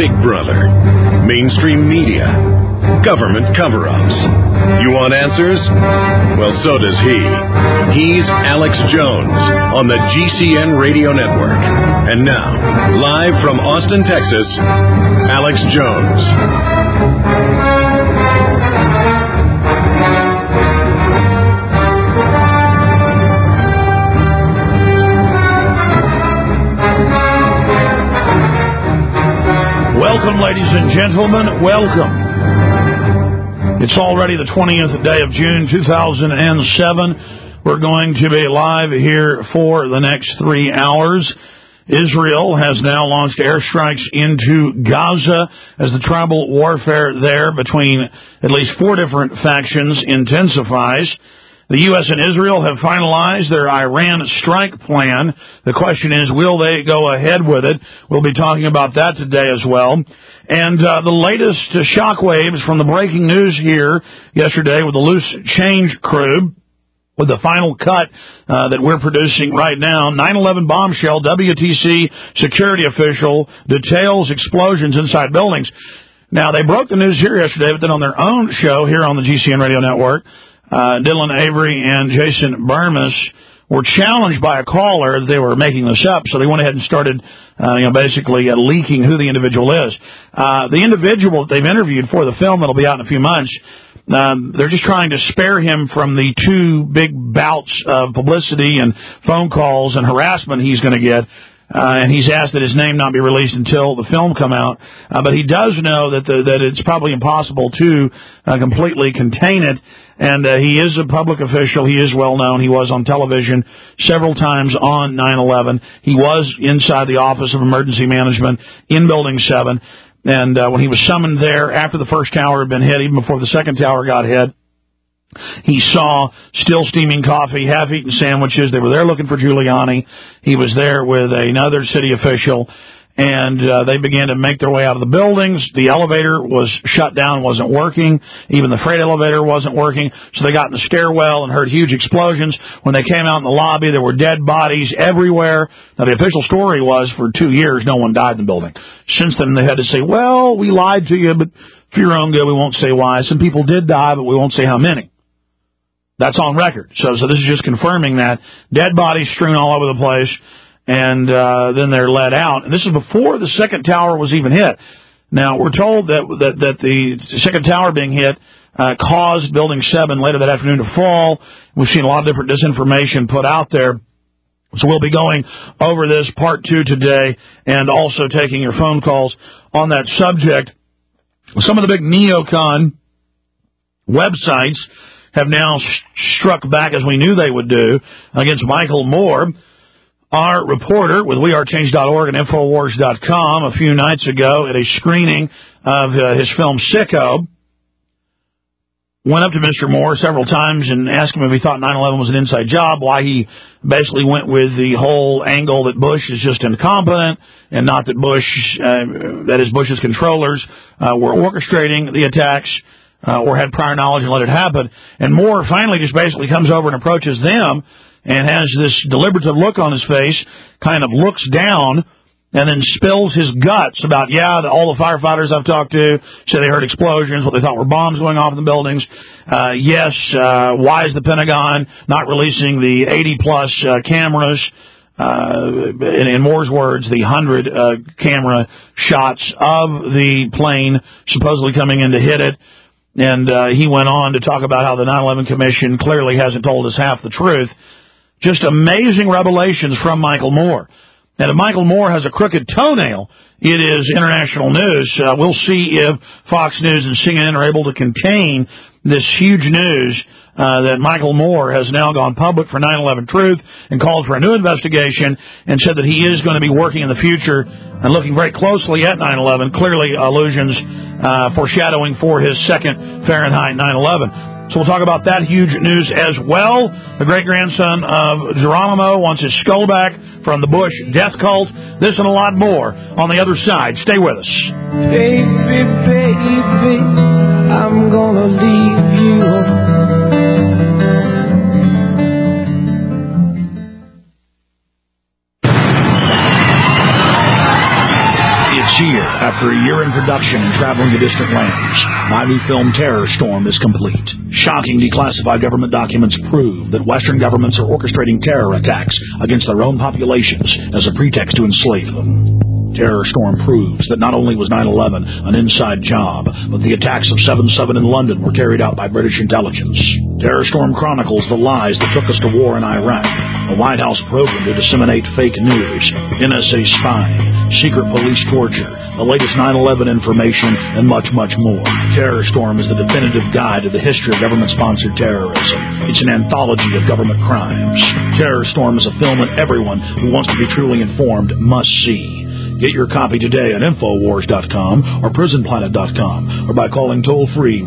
Big Brother, mainstream media, government cover-ups. You want answers? Well, so does he. He's Alex Jones on the GCN Radio Network. And now, live from Austin, Texas, Alex Jones. Welcome, ladies and gentlemen. Welcome. It's already the 20th day of June, 2007. We're going to be live here for the next 3 hours. Israel has now launched airstrikes into Gaza as the tribal warfare there between at least 4 different factions intensifies. The U.S. and Israel have finalized their Iran strike plan. The question is, will they go ahead with it? We'll be talking about that today as well. And the latest shockwaves from the breaking news here yesterday with the Loose Change crew, with the final cut that we're producing right now. 9/11 bombshell, WTC security official details explosions inside buildings. Now, they broke the news here yesterday, but then on their own show here on the GCN Radio Network, Dylan Avery and Jason Burmis were challenged by a caller that they were making this up, so they went ahead and started, basically leaking who the individual is. The individual that they've interviewed for the film that'll be out in a few months, they're just trying to spare him from the 2 big bouts of publicity and phone calls and harassment he's going to get. And he's asked that his name not be released until the film come out. But he does know that it's probably impossible to completely contain it. And he is a public official. He is well known. He was on television several times on 9/11. He was inside the Office of Emergency Management in Building 7. And when he was summoned there after the first tower had been hit, even before the second tower got hit, he saw still steaming coffee, half-eaten sandwiches. They were there looking for Giuliani. He was there with another city official, and they began to make their way out of the buildings. The elevator was shut down, wasn't working. Even the freight elevator wasn't working. So they got in the stairwell and heard huge explosions. When they came out in the lobby, there were dead bodies everywhere. Now, the official story was for 2 years, no one died in the building. Since then, they had to say, well, we lied to you, but for your own good, we won't say why. Some people did die, but we won't say how many. That's on record. So this is just confirming that. Dead bodies strewn all over the place, and then they're let out. And this is before the second tower was even hit. Now, we're told that the second tower being hit caused Building 7 later that afternoon to fall. We've seen a lot of different disinformation put out there. So we'll be going over this part 2 today and also taking your phone calls on that subject. Some of the big neocon websites have now struck back, as we knew they would do, against Michael Moore. Our reporter with WeAreChange.org and Infowars.com a few nights ago at a screening of his film Sicko went up to Mr. Moore several times and asked him if he thought 9/11 was an inside job, why he basically went with the whole angle that Bush is just incompetent and not that Bush's controllers were orchestrating the attacks or had prior knowledge and let it happen. And Moore finally just basically comes over and approaches them and has this deliberative look on his face, kind of looks down, and then spills his guts about, all the firefighters I've talked to say they heard explosions, what they thought were bombs going off in the buildings. Why is the Pentagon not releasing the 80-plus cameras? In Moore's words, the 100 camera shots of the plane supposedly coming in to hit it. And he went on to talk about how the 9/11 Commission clearly hasn't told us half the truth. Just amazing revelations from Michael Moore. And if Michael Moore has a crooked toenail, it is international news. We'll see if Fox News and CNN are able to contain this huge news that Michael Moore has now gone public for 9/11 Truth and called for a new investigation and said that he is going to be working in the future and looking very closely at 9/11, clearly allusions, foreshadowing for his second Fahrenheit 9/11. So we'll talk about that huge news as well. The great-grandson of Geronimo wants his skull back from the Bush death cult. This and a lot more on the other side. Stay with us. Baby, baby, I'm gonna leave you. It's year, after a year in production and traveling to distant lands, my new film Terror Storm is complete. Shocking declassified government documents prove that Western governments are orchestrating terror attacks against their own populations as a pretext to enslave them. Terror Storm proves that not only was 9/11 an inside job, but the attacks of 7/7 in London were carried out by British intelligence. Terror Storm chronicles the lies that took us to war in Iraq, a White House program to disseminate fake news, NSA spying, secret police torture, the latest 9/11 information, and much, much more. Terror Storm is the definitive guide to the history of government-sponsored terrorism. It's an anthology of government crimes. Terror Storm is a film that everyone who wants to be truly informed must see. Get your copy today at Infowars.com or PrisonPlanet.com or by calling toll-free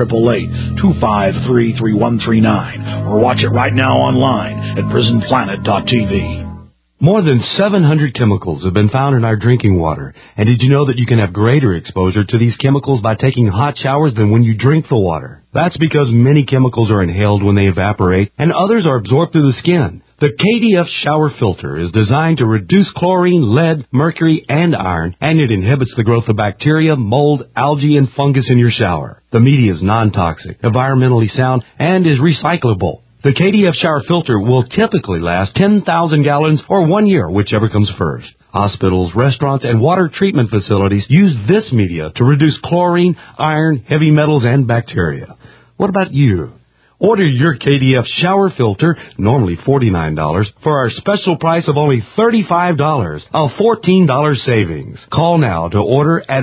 1-888-253-3139 or watch it right now online at PrisonPlanet.tv. More than 700 chemicals have been found in our drinking water. And did you know that you can have greater exposure to these chemicals by taking hot showers than when you drink the water? That's because many chemicals are inhaled when they evaporate and others are absorbed through the skin. The KDF shower filter is designed to reduce chlorine, lead, mercury, and iron, and it inhibits the growth of bacteria, mold, algae, and fungus in your shower. The media is non-toxic, environmentally sound, and is recyclable. The KDF shower filter will typically last 10,000 gallons or 1 year, whichever comes first. Hospitals, restaurants, and water treatment facilities use this media to reduce chlorine, iron, heavy metals, and bacteria. What about you? Order your KDF shower filter, normally $49, for our special price of only $35, a $14 savings. Call now to order at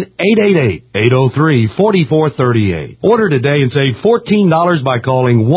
1-888-803-4438. Order today and save $14 by calling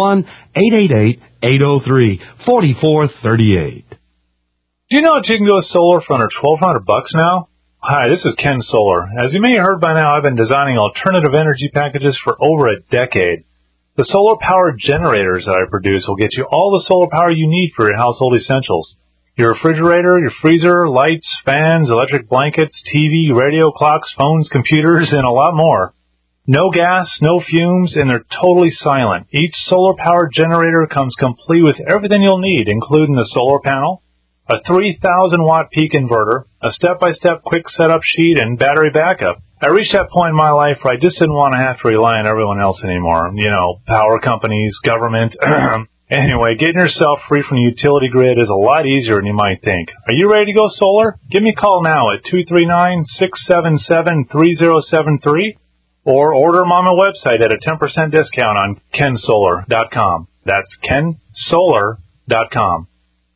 1-888-803-4438. Do you know that you can go solar for under $1,200 now? Hi, this is Ken Solar. As you may have heard by now, I've been designing alternative energy packages for over a decade. The solar-powered generators that I produce will get you all the solar power you need for your household essentials. Your refrigerator, your freezer, lights, fans, electric blankets, TV, radio, clocks, phones, computers, and a lot more. No gas, no fumes, and they're totally silent. Each solar-powered generator comes complete with everything you'll need, including the solar panel, a 3,000-watt peak inverter, a step-by-step quick setup sheet, and battery backup. I reached that point in my life where I just didn't want to have to rely on everyone else anymore. You know, power companies, government. Anyway, getting yourself free from the utility grid is a lot easier than you might think. Are you ready to go solar? Give me a call now at 239-677-3073 or order them on my website at a 10% discount on kensolar.com. That's kensolar.com.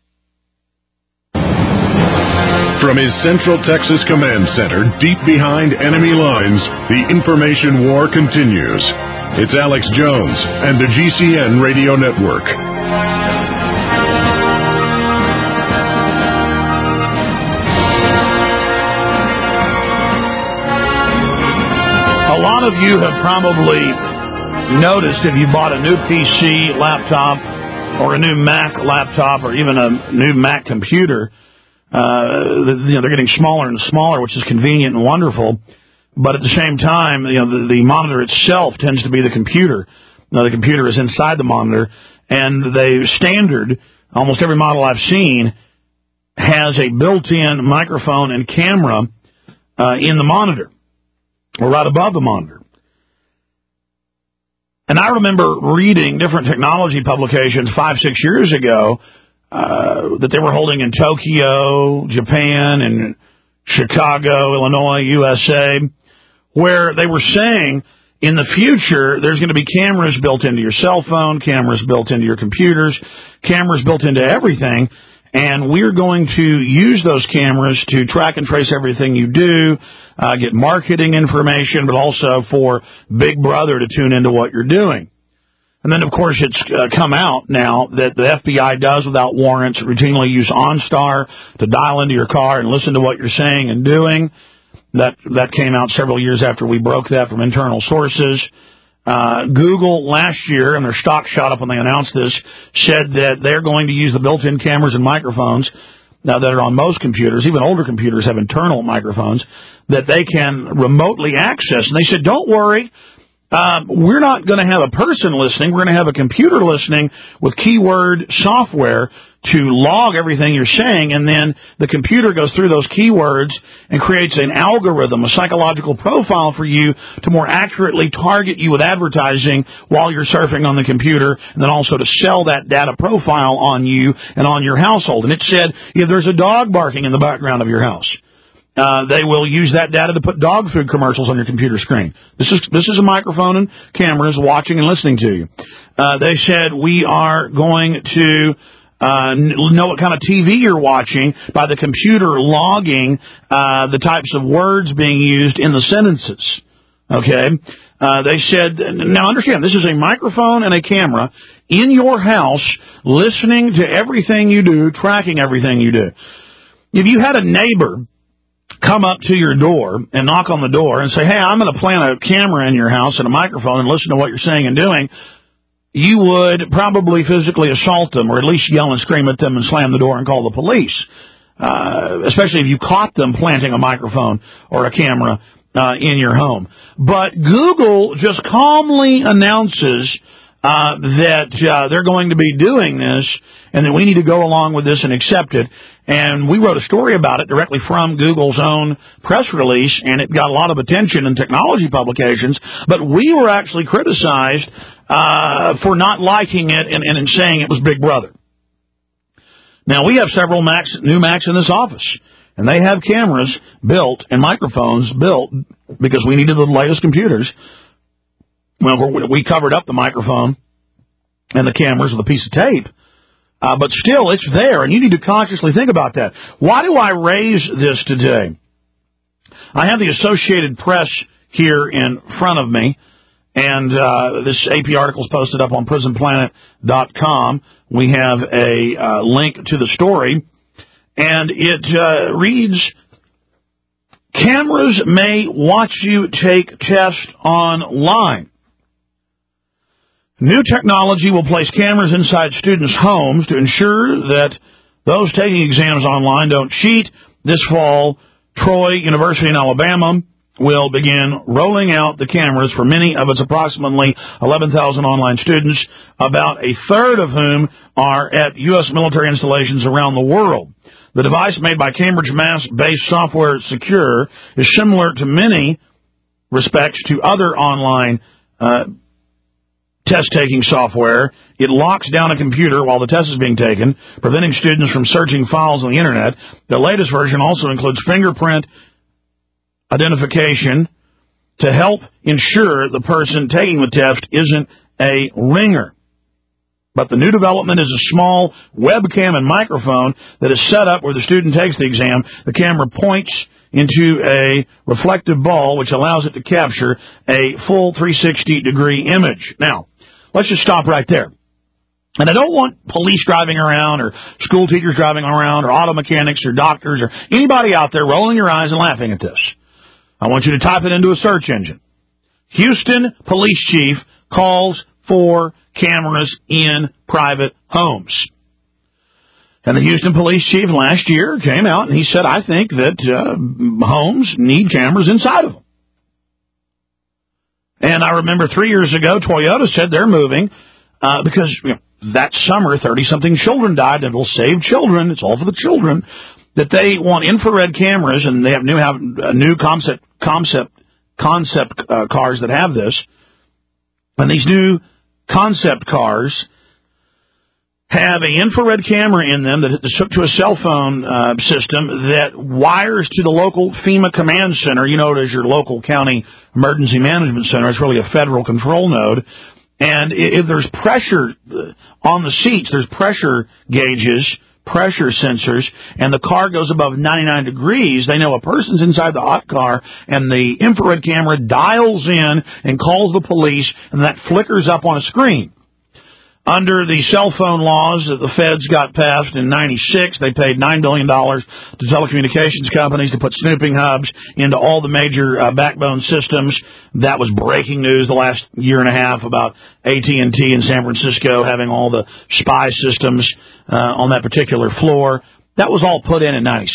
From his Central Texas Command Center, deep behind enemy lines, the information war continues. It's Alex Jones and the GCN Radio Network. A lot of you have probably noticed if you bought a new PC, laptop, or a new Mac laptop, or even a new Mac computer, they're getting smaller and smaller, which is convenient and wonderful. But at the same time, the monitor itself tends to be the computer. The computer is inside the monitor, and the standard, almost every model I've seen, has a built-in microphone and camera in the monitor, or right above the monitor. And I remember reading different technology publications 5-6 years ago that they were holding in Tokyo, Japan, and Chicago, Illinois, USA, where they were saying in the future there's going to be cameras built into your cell phone, cameras built into your computers, cameras built into everything, and we're going to use those cameras to track and trace everything you do, get marketing information, but also for Big Brother to tune into what you're doing. And then, of course, it's come out now that the FBI does, without warrants, routinely use OnStar to dial into your car and listen to what you're saying and doing. That came out several years after we broke that from internal sources. Google last year, and their stock shot up when they announced this, said that they're going to use the built-in cameras and microphones now that are on most computers. Even older computers have internal microphones that they can remotely access. And they said, don't worry. We're not going to have a person listening. We're going to have a computer listening with keyword software to log everything you're saying, and then the computer goes through those keywords and creates an algorithm, a psychological profile for you to more accurately target you with advertising while you're surfing on the computer, and then also to sell that data profile on you and on your household. And it said if there's a dog barking in the background of your house, they will use that data to put dog food commercials on your computer screen. This is a microphone and cameras watching and listening to you. They said we are going to know what kind of TV you're watching by the computer logging the types of words being used in the sentences. Okay? They said, now understand, this is a microphone and a camera in your house listening to everything you do, tracking everything you do. If you had a neighbor come up to your door and knock on the door and say, hey, I'm going to plant a camera in your house and a microphone and listen to what you're saying and doing, you would probably physically assault them or at least yell and scream at them and slam the door and call the police, especially if you caught them planting a microphone or a camera in your home. But Google just calmly announces that they're going to be doing this and that we need to go along with this and accept it. And we wrote a story about it directly from Google's own press release, and it got a lot of attention in technology publications, but we were actually criticized for not liking it and saying it was Big Brother. Now, we have several new Macs in this office, and they have cameras built and microphones built because we needed the latest computers. Well, we covered up the microphone and the cameras with a piece of tape. But still, it's there, and you need to consciously think about that. Why do I raise this today? I have the Associated Press here in front of me, and this AP article is posted up on prisonplanet.com. We have a link to the story, and it reads, cameras may watch you take tests online. New technology will place cameras inside students' homes to ensure that those taking exams online don't cheat. This fall, Troy University in Alabama will begin rolling out the cameras for many of its approximately 11,000 online students, about a third of whom are at U.S. military installations around the world. The device, made by Cambridge Mass-based Software Secure, is similar to many respects to other online test-taking software. It locks down a computer while the test is being taken, preventing students from searching files on the Internet. The latest version also includes fingerprint identification to help ensure the person taking the test isn't a ringer. But the new development is a small webcam and microphone that is set up where the student takes the exam. The camera points into a reflective ball, which allows it to capture a full 360-degree image. Now, let's just stop right there. And I don't want police driving around or school teachers driving around or auto mechanics or doctors or anybody out there rolling your eyes and laughing at this. I want you to type it into a search engine. Houston police chief calls for cameras in private homes. And the Houston police chief last year came out and he said, I think that homes need cameras inside of them. And I remember 3 years ago, Toyota said they're moving because that summer 30-something children died, and it will save children. It's all for the children. That they want infrared cameras, and they have new concept cars that have this. And these new concept cars have an infrared camera in them that is hooked to a cell phone system that wires to the local FEMA command center. You know it as your local county emergency management center. It's really a federal control node. And if there's pressure on the seats, there's pressure gauges, pressure sensors, and the car goes above 99 degrees, they know a person's inside the hot car, and the infrared camera dials in and calls the police, and that flickers up on a screen. Under the cell phone laws that the feds got passed in 96, they paid $9 billion to telecommunications companies to put snooping hubs into all the major backbone systems. That was breaking news the last year and a half about AT&T in San Francisco having all the spy systems on that particular floor. That was all put in 96.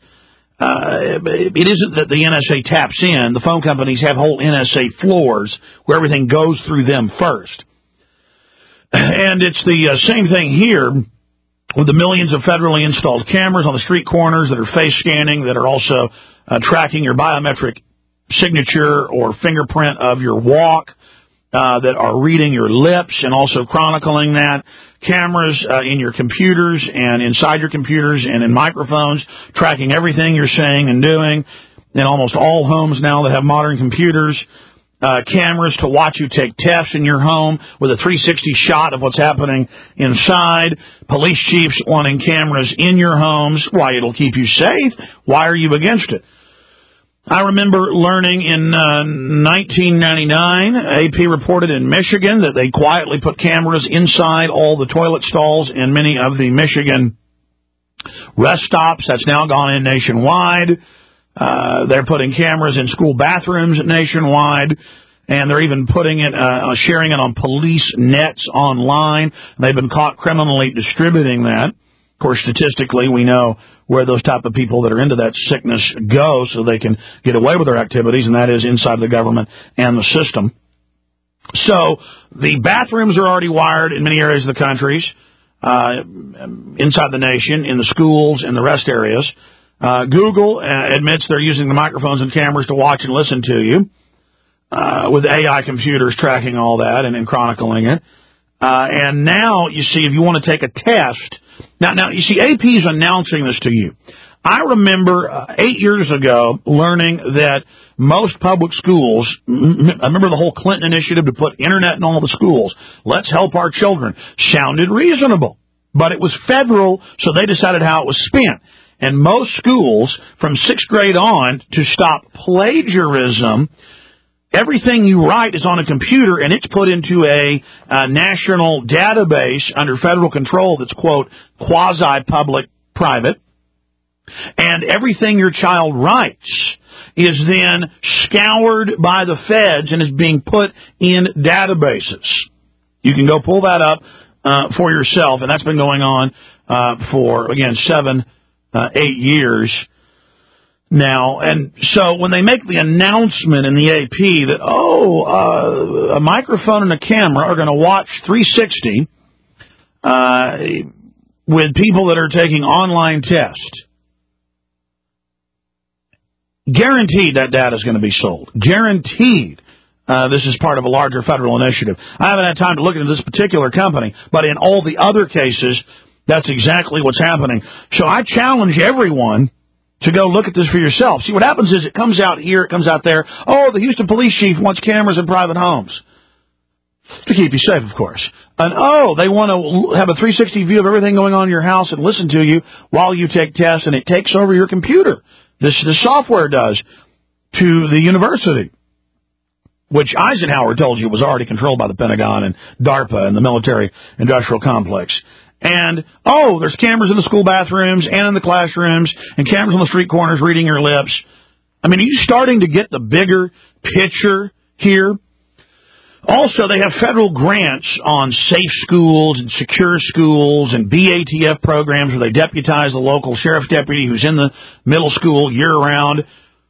It isn't that the NSA taps in. The phone companies have whole NSA floors where everything goes through them first. And it's the same thing here with the millions of federally installed cameras on the street corners that are face scanning, that are also tracking your biometric signature or fingerprint of your walk, that are reading your lips and also chronicling that. Cameras in your computers and inside your computers and in microphones, tracking everything you're saying and doing. In almost all homes now that have modern computers, cameras to watch you take tests in your home with a 360 shot of what's happening inside. Police chiefs wanting cameras in your homes. Why? It'll keep you safe. Why are you against it? I remember learning in 1999, AP reported in Michigan that they quietly put cameras inside all the toilet stalls in many of the Michigan rest stops. That's now gone in nationwide. They're putting cameras in school bathrooms nationwide, and they're even putting it, sharing it on police nets online. They've been caught criminally distributing that. Of course, statistically, we know where those type of people that are into that sickness go so they can get away with their activities, and that is inside the government and the system. So the bathrooms are already wired in many areas of the countries, inside the nation, in the schools, in the rest areas. Google admits they're using the microphones and cameras to watch and listen to you, with AI computers tracking all that and chronicling it. And now, you see, if you want to take a test, now you see, AP is announcing this to you. I remember 8 years ago learning that most public schools, I remember the whole Clinton initiative to put internet in all the schools, let's help our children, sounded reasonable. But it was federal, so they decided how it was spent. And most schools, from 6th grade on, to stop plagiarism, everything you write is on a computer, and it's put into a national database under federal control that's, quote, quasi-public-private. And everything your child writes is then scoured by the feds and is being put in databases. You can go pull that up for yourself, and that's been going on for, again, 8 years now. And so when they make the announcement in the AP that, a microphone and a camera are going to watch 360 with people that are taking online tests, guaranteed that data is going to be sold. Guaranteed. This is part of a larger federal initiative. I haven't had time to look into this particular company, but in all the other cases, that's exactly what's happening. So I challenge everyone to go look at this for yourself. See, what happens is it comes out here, it comes out there. Oh, the Houston police chief wants cameras in private homes. To keep you safe, of course. And, they want to have a 360 view of everything going on in your house and listen to you while you take tests, and it takes over your computer. This software does to the university, which Eisenhower told you was already controlled by the Pentagon and DARPA and the military-industrial complex. And, there's cameras in the school bathrooms and in the classrooms and cameras on the street corners reading your lips. I mean, are you starting to get the bigger picture here? Also, they have federal grants on safe schools and secure schools and BATF programs where they deputize the local sheriff's deputy who's in the middle school year-round.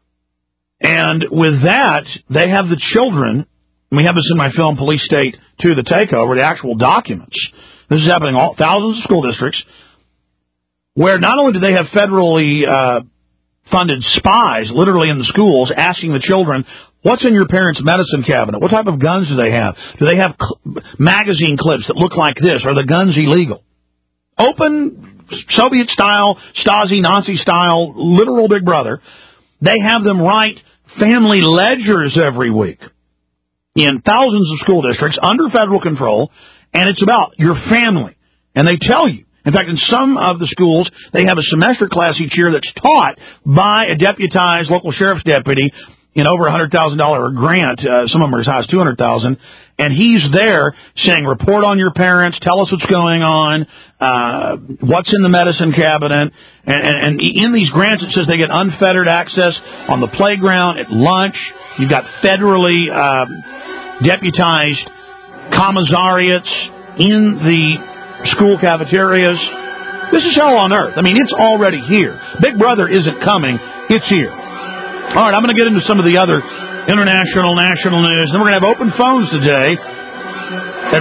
And with that, they have the children, and we have this in my film, Police State 2, The Takeover, the actual documents. This is happening in thousands of school districts, where not only do they have federally funded spies literally in the schools asking the children, what's in your parents' medicine cabinet? What type of guns do they have? Do they have magazine clips that look like this? Are the guns illegal? Open Soviet-style, Stasi, Nazi-style, literal Big Brother. They have them write family ledgers every week in thousands of school districts under federal control, and it's about your family. And they tell you. In fact, in some of the schools, they have a semester class each year that's taught by a deputized local sheriff's deputy in over $100,000 grant. Some of them are as high as $200,000. And he's there saying, report on your parents, tell us what's going on, what's in the medicine cabinet. And in these grants, it says they get unfettered access on the playground, at lunch. You've got federally deputized commissariats in the school cafeterias. This is hell on earth. I mean, it's already here. Big Brother isn't coming. It's here. All right, I'm going to get into some of the other international, national news. Then we're going to have open phones today. at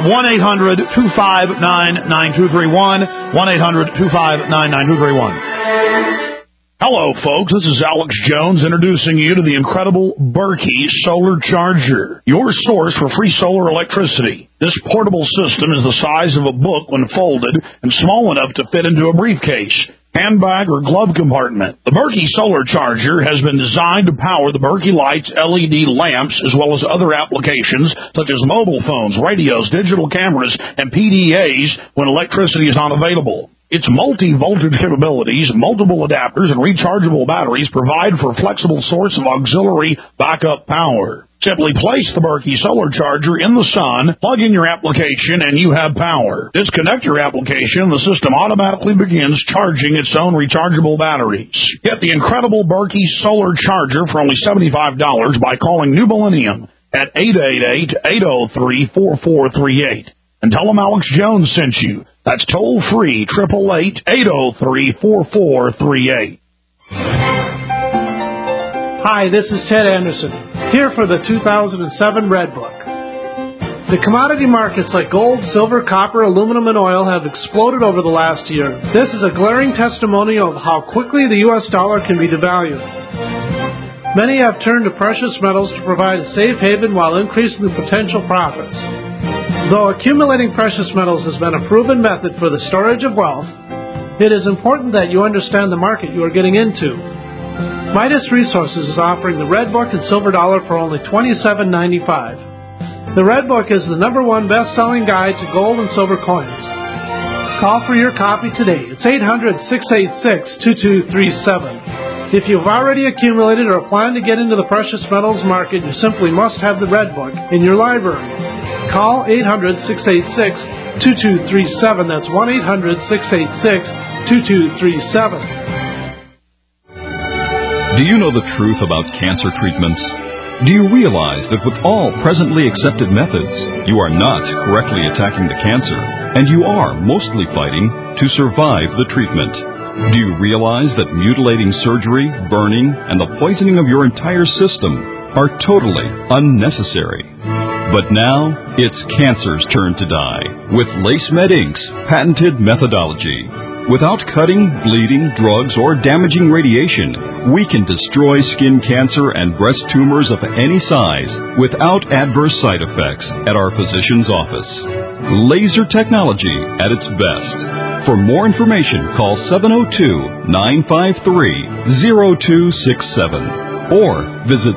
1-800-259-9231, 1-800-259-9231. Hello, folks. This is Alex Jones introducing you to the incredible Berkey Solar Charger, your source for free solar electricity. This portable system is the size of a book when folded and small enough to fit into a briefcase, handbag, or glove compartment. The Berkey Solar Charger has been designed to power the Berkey Lights LED lamps as well as other applications such as mobile phones, radios, digital cameras, and PDAs when electricity is not available. Its multi-voltage capabilities, multiple adapters, and rechargeable batteries provide for a flexible source of auxiliary backup power. Simply place the Berkey Solar Charger in the sun, plug in your application, and you have power. Disconnect your application, the system automatically begins charging its own rechargeable batteries. Get the incredible Berkey Solar Charger for only $75 by calling New Millennium at 888-803-4438. And tell them Alex Jones sent you. That's toll-free, 888-803-4438. Hi, this is Ted Anderson, here for the 2007 Red Book. The commodity markets like gold, silver, copper, aluminum, and oil have exploded over the last year. This is a glaring testimonial of how quickly the U.S. dollar can be devalued. Many have turned to precious metals to provide a safe haven while increasing the potential profits. Though accumulating precious metals has been a proven method for the storage of wealth, it is important that you understand the market you are getting into. Midas Resources is offering the Red Book and Silver Dollar for only $27.95. The Red Book is the #1 best-selling guide to gold and silver coins. Call for your copy today. It's 800-686-2237. If you've already accumulated or plan to get into the precious metals market, you simply must have the Red Book in your library. Call 800-686-2237. That's 1-800-686-2237. Do you know the truth about cancer treatments? Do you realize that with all presently accepted methods, you are not correctly attacking the cancer, and you are mostly fighting to survive the treatment? Do you realize that mutilating surgery, burning, and the poisoning of your entire system are totally unnecessary? But now, it's cancer's turn to die with LaceMed Inc.'s patented methodology. Without cutting, bleeding, drugs, or damaging radiation, we can destroy skin cancer and breast tumors of any size without adverse side effects at our physician's office. Laser technology at its best. For more information, call 702-953-0267. Or visit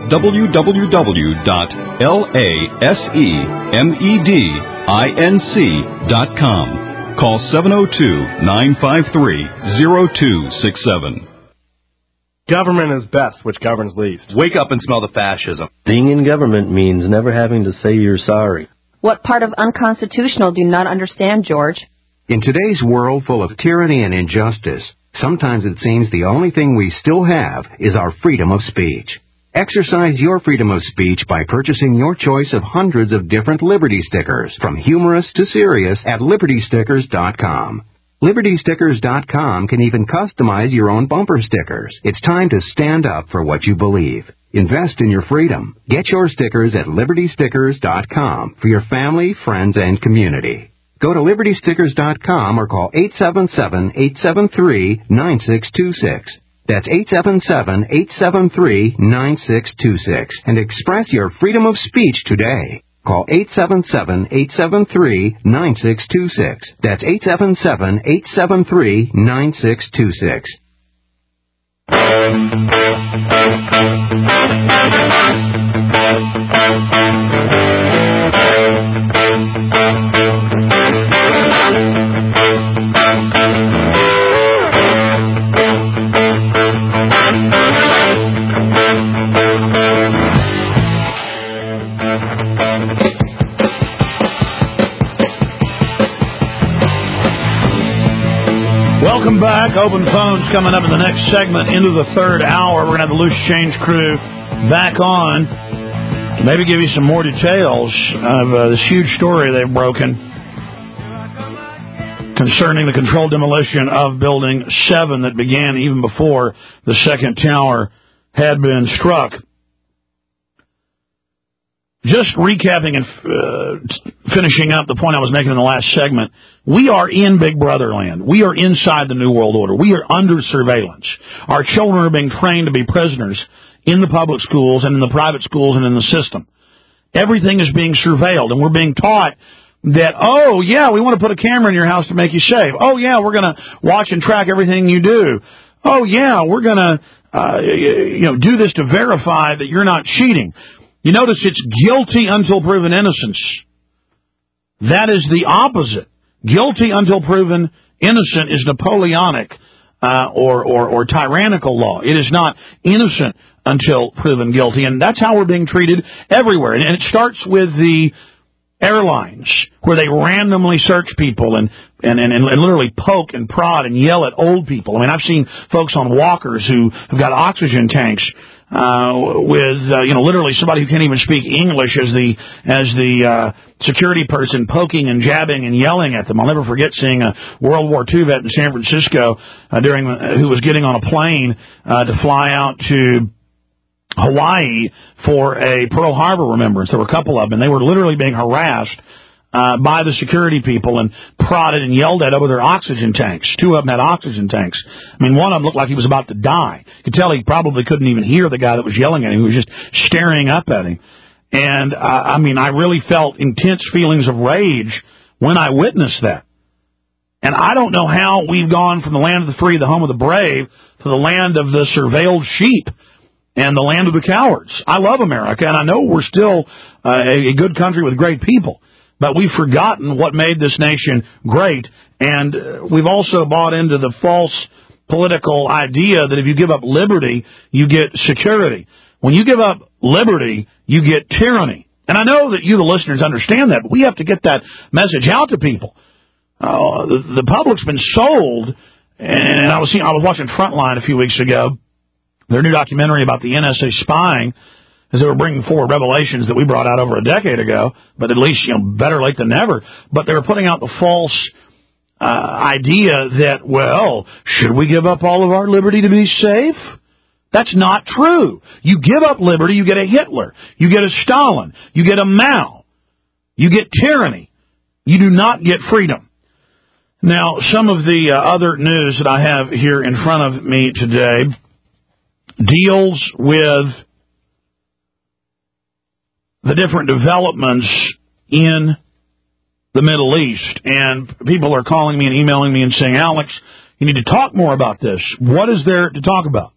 www.lasemedinc.com. Call 702-953-0267. Government is best, which governs least. Wake up and smell the fascism. Being in government means never having to say you're sorry. What part of unconstitutional do you not understand, George? In today's world full of tyranny and injustice, sometimes it seems the only thing we still have is our freedom of speech. Exercise your freedom of speech by purchasing your choice of hundreds of different Liberty stickers, from humorous to serious, at LibertyStickers.com. LibertyStickers.com can even customize your own bumper stickers. It's time to stand up for what you believe. Invest in your freedom. Get your stickers at LibertyStickers.com for your family, friends, and community. Go to LibertyStickers.com or call 877-873-9626. That's 877-873-9626 and express your freedom of speech today. Call 877-873-9626. That's 877-873-9626. Welcome back. Open phones coming up in the next segment into the third hour. We're going to have the Loose Change crew back on to maybe give you some more details of this huge story they've broken concerning the controlled demolition of Building 7 that began even before the second tower had been struck. just recapping and finishing up the point I was making in the last segment, we are in Big Brother land. We are inside the New World Order. We are under surveillance. Our children are being trained to be prisoners in the public schools and in the private schools and in the system. Everything is being surveilled, and we're being taught that, oh, yeah, we want to put a camera in your house to make you safe. Oh, yeah, we're going to watch and track everything you do. Oh, yeah, we're going to do this to verify that you're not cheating. You notice it's guilty until proven innocence. That is the opposite. Guilty until proven innocent is Napoleonic or tyrannical law. It is not innocent until proven guilty, and that's how we're being treated everywhere. And it starts with the airlines, where they randomly search people and literally poke and prod and yell at old people. I mean, I've seen folks on walkers who have got oxygen tanks with literally somebody who can't even speak English as the security person poking and jabbing and yelling at them. I'll never forget seeing a World War II vet in San Francisco who was getting on a plane to fly out to Hawaii for a Pearl Harbor remembrance. There were a couple of them, and they were literally being harassed by the security people and prodded and yelled at over their oxygen tanks. Two of them had oxygen tanks. I mean, one of them looked like he was about to die. You could tell he probably couldn't even hear the guy that was yelling at him. He was just staring up at him. And, I really felt intense feelings of rage when I witnessed that. And I don't know how we've gone from the land of the free, the home of the brave, to the land of the surveilled sheep and the land of the cowards. I love America, and I know we're still a good country with great people. But we've forgotten what made this nation great, and we've also bought into the false political idea that if you give up liberty, you get security. When you give up liberty, you get tyranny. And I know that you, the listeners, understand that, but we have to get that message out to people. The public's been sold, and I was watching Frontline a few weeks ago, their new documentary about the NSA spying, as they were bringing forward revelations that we brought out over a decade ago, but at least, better late than never. But they were putting out the false idea that, well, should we give up all of our liberty to be safe? That's not true. You give up liberty, you get a Hitler, you get a Stalin, you get a Mao, you get tyranny. You do not get freedom. Now, some of the other news that I have here in front of me today deals with the different developments in the Middle East. And people are calling me and emailing me and saying, Alex, you need to talk more about this. What is there to talk about?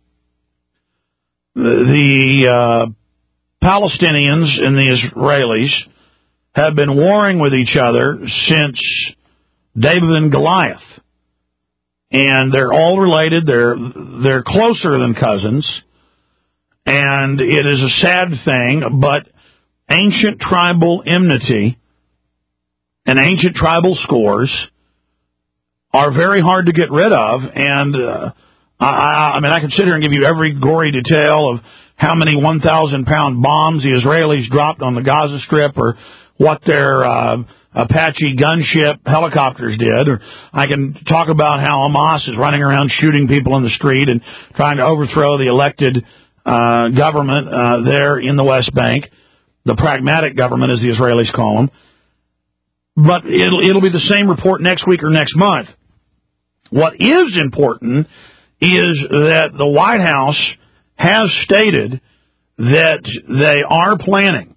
The Palestinians and the Israelis have been warring with each other since David and Goliath. And they're all related. They're closer than cousins. And it is a sad thing, but ancient tribal enmity and ancient tribal scores are very hard to get rid of. And I could sit here and give you every gory detail of how many 1,000-pound bombs the Israelis dropped on the Gaza Strip, or what their Apache gunship helicopters did. Or I can talk about how Hamas is running around shooting people in the street and trying to overthrow the elected government there in the West Bank. The pragmatic government, as the Israelis call them. But it'll be the same report next week or next month. What is important is that the White House has stated that they are planning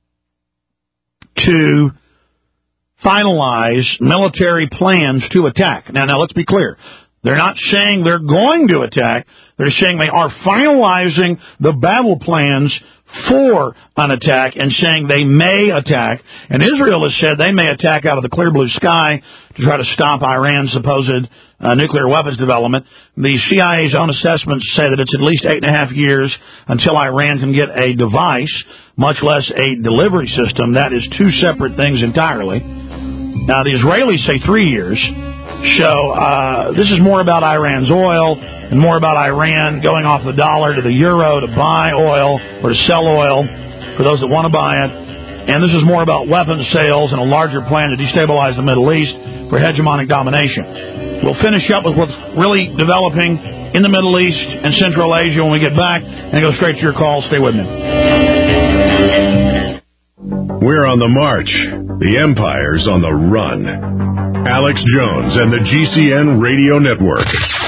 to finalize military plans to attack. Now, let's be clear. They're not saying they're going to attack. They're saying they are finalizing the battle plans for an attack and saying they may attack. And Israel has said they may attack out of the clear blue sky to try to stop Iran's supposed nuclear weapons development. The CIA's own assessments say that it's at least 8.5 years until Iran can get a device, much less a delivery system. That is two separate things entirely. Now, the Israelis say 3 years. So this is more about Iran's oil and more about Iran going off the dollar to the euro to buy oil or to sell oil for those that want to buy it. And this is more about weapons sales and a larger plan to destabilize the Middle East for hegemonic domination. We'll finish up with what's really developing in the Middle East and Central Asia when we get back, and go straight to your calls. Stay with me. We're on the march. The empire's on the run. Alex Jones and the GCN Radio Network.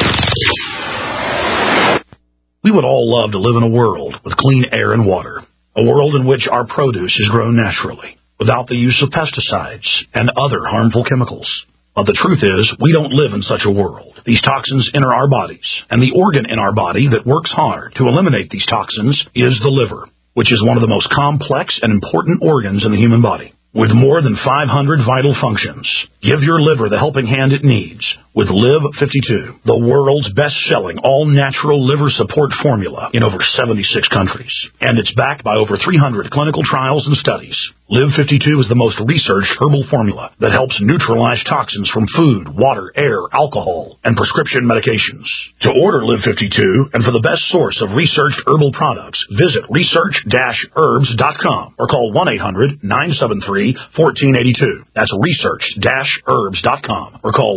We would all love to live in a world with clean air and water, a world in which our produce is grown naturally, without the use of pesticides and other harmful chemicals. But the truth is, we don't live in such a world. These toxins enter our bodies, and the organ in our body that works hard to eliminate these toxins is the liver, which is one of the most complex and important organs in the human body. With more than 500 vital functions, give your liver the helping hand it needs with Live 52, the world's best-selling all-natural liver support formula in over 76 countries. And it's backed by over 300 clinical trials and studies. Live 52 is the most researched herbal formula that helps neutralize toxins from food, water, air, alcohol, and prescription medications. To order Live 52 and for the best source of researched herbal products, visit research-herbs.com or call 1-800-973-1482. That's research-herbs.com or call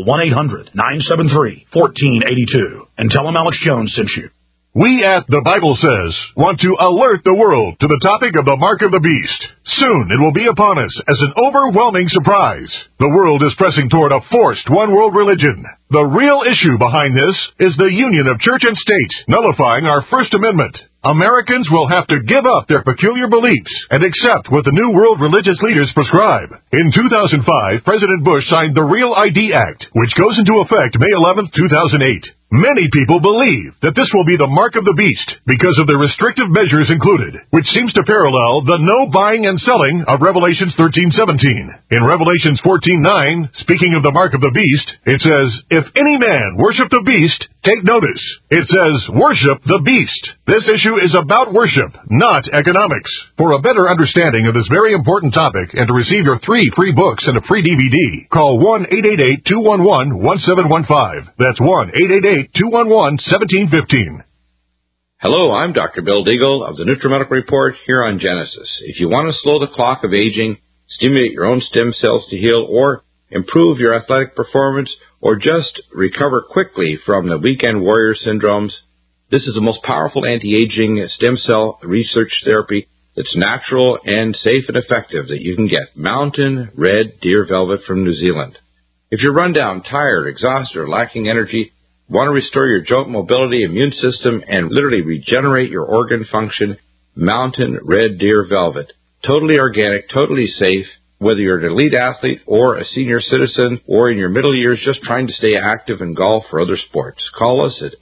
1-800-973-1482 and tell them Alex Jones sent you. We at The Bible Says want to alert the world to the topic of the mark of the beast. Soon it will be upon us as an overwhelming surprise. The world is pressing toward a forced one-world religion. The real issue behind this is the union of church and state, nullifying our First Amendment. Americans will have to give up their peculiar beliefs and accept what the New World religious leaders prescribe. In 2005, President Bush signed the Real ID Act, which goes into effect May 11, 2008. Many people believe that this will be the mark of the beast because of the restrictive measures included, which seems to parallel the no buying and selling of Revelations 13:17. In Revelations 14:9, speaking of the mark of the beast, it says, "If any man worship the beast, take notice." It says, "Worship the beast." This issue is about worship, not economics. For a better understanding of this very important topic and to receive your 3 free books and a free DVD, call 1-888-211-1715. That's 1-888-211-1715. Hello, I'm Dr. Bill Deagle of the NutriMedical Report here on Genesis. If you want to slow the clock of aging, stimulate your own stem cells to heal, or improve your athletic performance, or just recover quickly from the weekend warrior syndromes, this is the most powerful anti-aging stem cell research therapy that's natural and safe and effective that you can get. Mountain Red Deer Velvet from New Zealand. If you're run down, tired, exhausted, or lacking energy, want to restore your joint mobility, immune system, and literally regenerate your organ function, Mountain Red Deer Velvet. Totally organic, totally safe, whether you're an elite athlete or a senior citizen or in your middle years just trying to stay active in golf or other sports. Call us at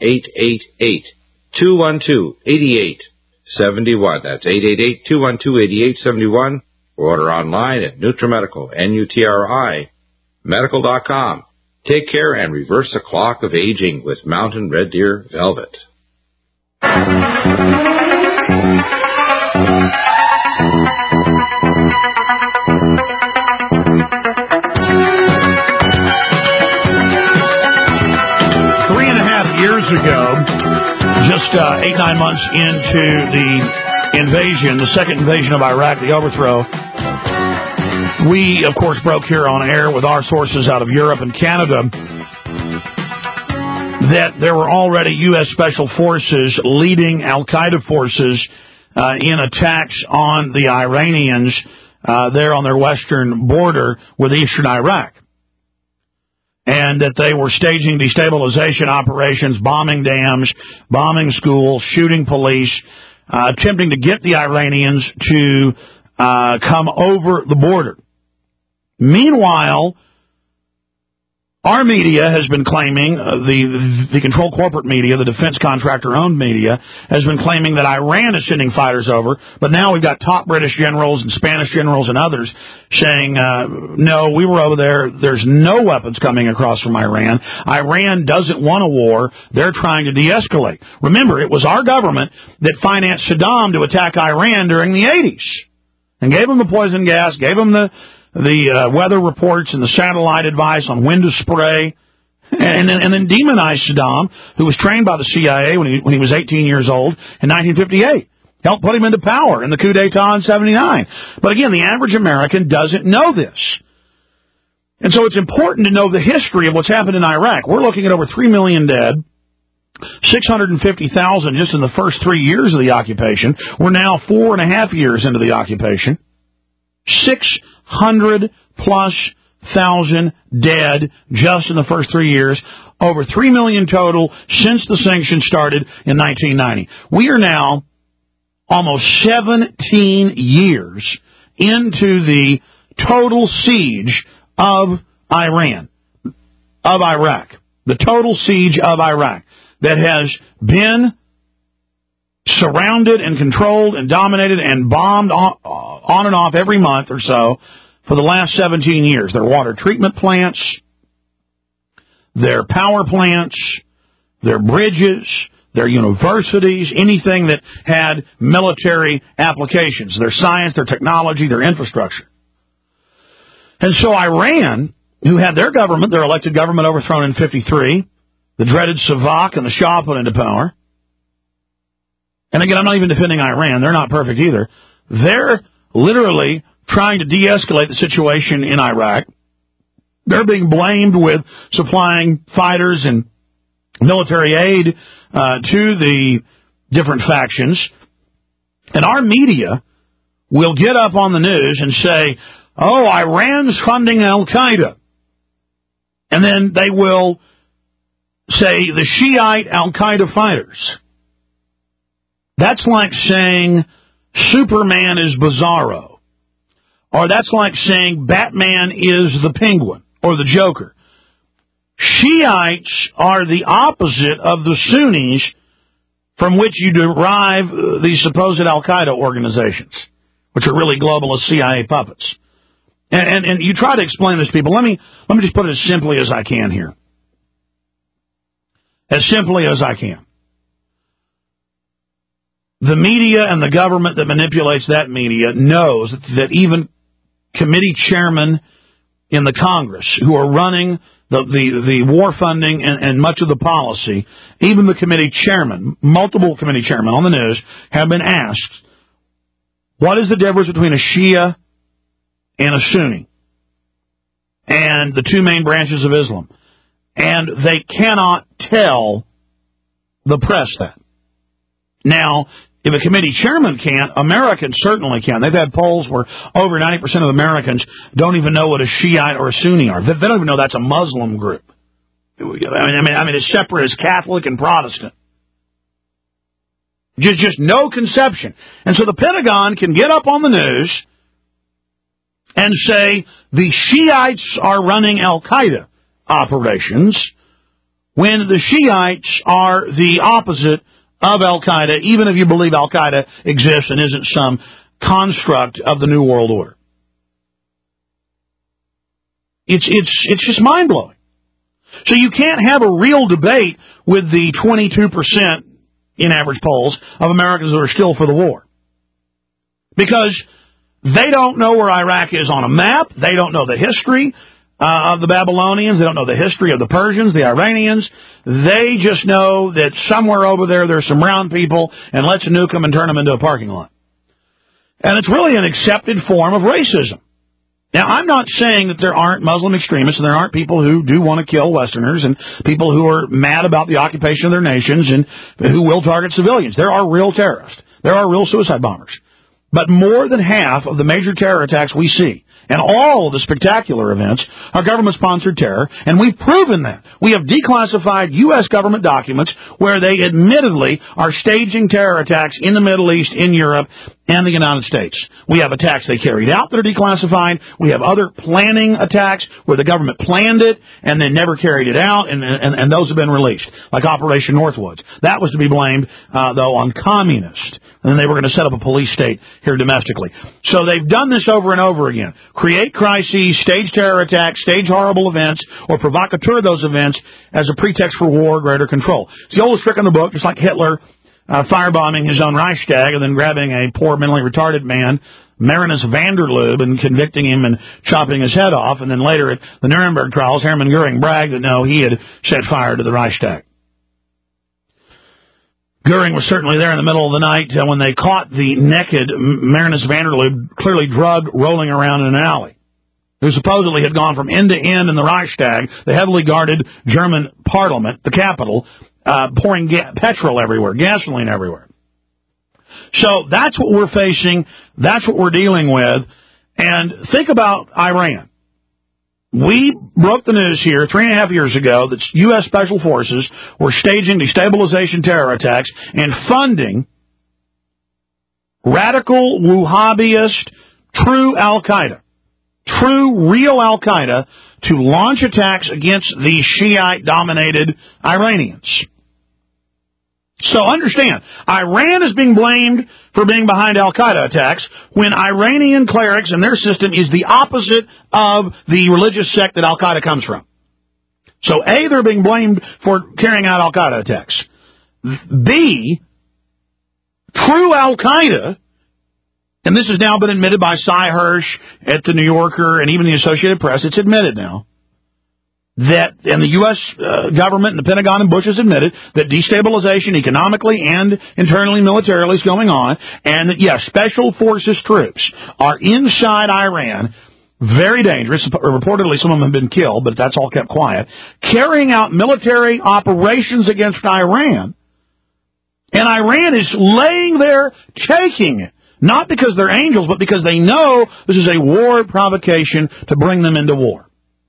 888-212-8871. That's 888-212-8871. Or order online at NutriMedical, N-U-T-R-I, medical.com. Take care and reverse the clock of aging with Mountain Red Deer Velvet. 3.5 years ago, just 8-9 months into the invasion, the second invasion of Iraq, the overthrow, we, of course, broke here on air with our sources out of Europe and Canada that there were already U.S. Special Forces leading al-Qaeda forces in attacks on the Iranians there on their western border with eastern Iraq. And that they were staging destabilization operations, bombing dams, bombing schools, shooting police, attempting to get the Iranians to come over the border. Meanwhile, our media has been claiming, the controlled corporate media, the defense contractor-owned media, has been claiming that Iran is sending fighters over, but now we've got top British generals and Spanish generals and others saying, no, we were over there, there's no weapons coming across from Iran. Iran doesn't want a war, they're trying to de-escalate. Remember, it was our government that financed Saddam to attack Iran during the 80s, and gave them the poison gas, gave them the weather reports and the satellite advice on when to spray, and then demonized Saddam, who was trained by the CIA when he was 18 years old in 1958. Helped put him into power in the coup d'etat in 79. But again, the average American doesn't know this. And so it's important to know the history of what's happened in Iraq. We're looking at over 3 million dead, 650,000 just in the first 3 years of the occupation. We're now 4.5 years into the occupation. 600+ thousand dead just in the first 3 years. Over 3 million total since the sanctions started in 1990. We are now almost 17 years into the total siege of Iraq. The total siege of Iraq that has been surrounded and controlled and dominated and bombed on and off every month or so for the last 17 years. Their water treatment plants, their power plants, their bridges, their universities, anything that had military applications, their science, their technology, their infrastructure. And so Iran, who had their government, their elected government overthrown in 1953, the dreaded Savak and the Shah put into power. And again, I'm not even defending Iran. They're not perfect either. They're literally trying to de-escalate the situation in Iraq. They're being blamed with supplying fighters and military aid to the different factions. And our media will get up on the news and say, oh, Iran's funding Al-Qaeda. And then they will say the Shiite Al-Qaeda fighters. That's like saying Superman is Bizarro. Or that's like saying Batman is the Penguin or the Joker. Shiites are the opposite of the Sunnis from which you derive the supposed Al-Qaeda organizations, which are really globalist CIA puppets. And you try to explain this to people. Let me just put it as simply as I can here. As simply as I can. The media and the government that manipulates that media knows that even committee chairmen in the Congress who are running the war funding and much of the policy, even the committee chairman, multiple committee chairmen on the news, have been asked, what is the difference between a Shia and a Sunni? And the two main branches of Islam. And they cannot tell the press that. Now, if a committee chairman can't, Americans certainly can. They've had polls where over 90% of Americans don't even know what a Shiite or a Sunni are. They don't even know that's a Muslim group. I mean, as separate as Catholic and Protestant. Just no conception. And so the Pentagon can get up on the news and say the Shiites are running Al-Qaeda operations when the Shiites are the opposite of Al-Qaeda, even if you believe Al-Qaeda exists and isn't some construct of the New World Order. It's just mind-blowing. So you can't have a real debate with the 22% in average polls of Americans who are still for the war. Because they don't know where Iraq is on a map. They don't know the history of the Babylonians. They don't know the history of the Persians, the Iranians. They just know that somewhere over there's some round people, and let's nuke them and turn them into a parking lot. And it's really an accepted form of racism. Now, I'm not saying that there aren't Muslim extremists and there aren't people who do want to kill Westerners and people who are mad about the occupation of their nations and who will target civilians. There are real terrorists. There are real suicide bombers. But more than half of the major terror attacks we see, and all of the spectacular events, are government-sponsored terror, and we've proven that. We have declassified U.S. government documents where they admittedly are staging terror attacks in the Middle East, in Europe, and the United States. We have attacks they carried out that are declassified. We have other planning attacks where the government planned it and then never carried it out, and those have been released, like Operation Northwoods. That was to be blamed, though, on communists. And they were going to set up a police state here domestically. So they've done this over and over again. Create crises, stage terror attacks, stage horrible events, or provocateur those events as a pretext for war or greater control. It's the oldest trick in the book, just like Hitler firebombing his own Reichstag and then grabbing a poor mentally retarded man, Marinus van der Lubbe, and convicting him and chopping his head off. And then later at the Nuremberg trials, Hermann Goering bragged that no, he had set fire to the Reichstag. Goering was certainly there in the middle of the night when they caught the naked Marinus van der Lubbe, clearly drugged, rolling around in an alley, who supposedly had gone from end to end in the Reichstag, the heavily guarded German parliament, the capital, pouring petrol everywhere, gasoline everywhere. So that's what we're facing. That's what we're dealing with. And think about Iran. We broke the news here 3.5 years ago that U.S. Special Forces were staging destabilization terror attacks and funding radical Wahhabist, true Al-Qaeda, true, real Al-Qaeda to launch attacks against the Shiite-dominated Iranians. So understand, Iran is being blamed for being behind Al-Qaeda attacks when Iranian clerics and their system is the opposite of the religious sect that Al-Qaeda comes from. So A, they're being blamed for carrying out Al-Qaeda attacks. B, true Al-Qaeda, and this has now been admitted by Cy Hirsch at the New Yorker and even the Associated Press, it's admitted now, that, and the U.S. government and the Pentagon and Bush has admitted that destabilization economically and internally militarily is going on, and that, yes, special forces troops are inside Iran, very dangerous. Reportedly, some of them have been killed, but that's all kept quiet, carrying out military operations against Iran, and Iran is laying there taking it. Not because they're angels, but because they know this is a war provocation to bring them into war.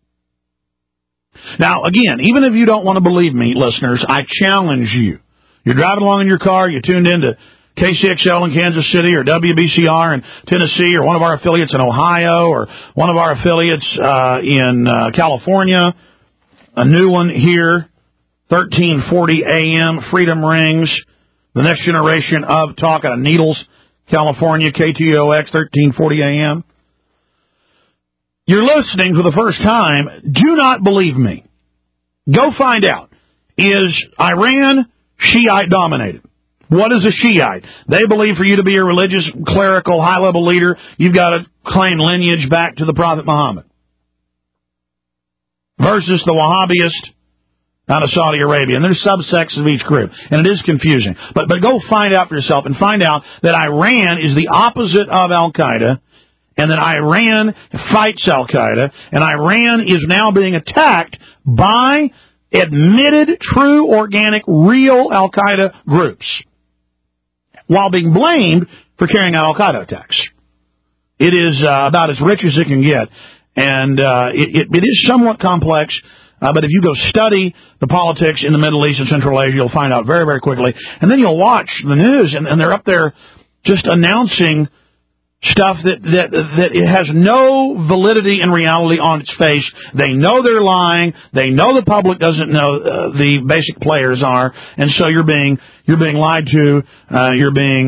Now, again, even if you don't want to believe me, listeners, I challenge you. You're driving along in your car, you tuned in to KCXL in Kansas City or WBCR in Tennessee or one of our affiliates in Ohio or one of our affiliates in California, a new one here, 1340 AM, Freedom Rings, the next generation of talk out of Needles, California, KTOX, 1340 AM. You're listening for the first time. Do not believe me. Go find out. Is Iran Shiite dominated? What is a Shiite? They believe for you to be a religious, clerical, high-level leader, you've got to claim lineage back to the Prophet Muhammad. Versus the Wahhabist out of Saudi Arabia. And there's subsects of each group. And it is confusing. But go find out for yourself and find out that Iran is the opposite of Al-Qaeda, and that Iran fights Al-Qaeda, and Iran is now being attacked by admitted, true, organic, real Al-Qaeda groups, while being blamed for carrying out Al-Qaeda attacks. It is about as rich as it can get, and it is somewhat complex, but if you go study the politics in the Middle East and Central Asia, you'll find out very, very quickly. And then you'll watch the news, and they're up there just announcing stuff that it has no validity and reality on its face. They know they're lying. They know the public doesn't know the basic players are, and so you're being lied to. You're being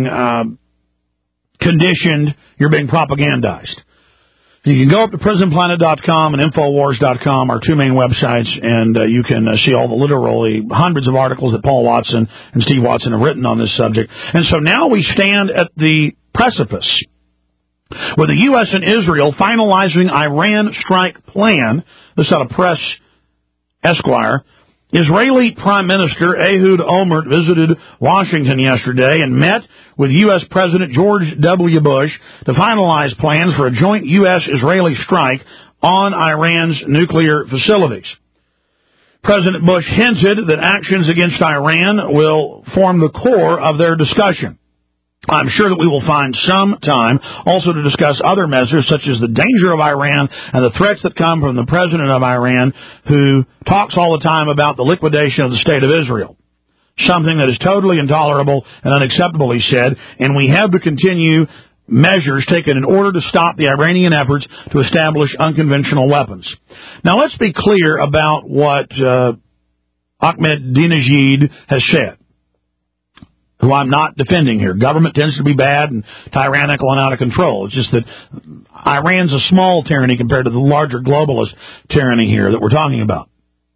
conditioned. You're being propagandized. You can go up to PrisonPlanet.com and Infowars.com, our two main websites, and you can see all the literally hundreds of articles that Paul Watson and Steve Watson have written on this subject. And so now we stand at the precipice with the U.S. and Israel finalizing Iran strike plan. This out of Press Esquire. Israeli Prime Minister Ehud Olmert visited Washington yesterday and met with U.S. President George W. Bush to finalize plans for a joint U.S.-Israeli strike on Iran's nuclear facilities. President Bush hinted that actions against Iran will form the core of their discussion. I'm sure that we will find some time also to discuss other measures such as the danger of Iran and the threats that come from the president of Iran, who talks all the time about the liquidation of the state of Israel. Something that is totally intolerable and unacceptable, he said, and we have to continue measures taken in order to stop the Iranian efforts to establish unconventional weapons. Now let's be clear about what Ahmadinejad has said, who I'm not defending here. Government tends to be bad and tyrannical and out of control. It's just that Iran's a small tyranny compared to the larger globalist tyranny here that we're talking about.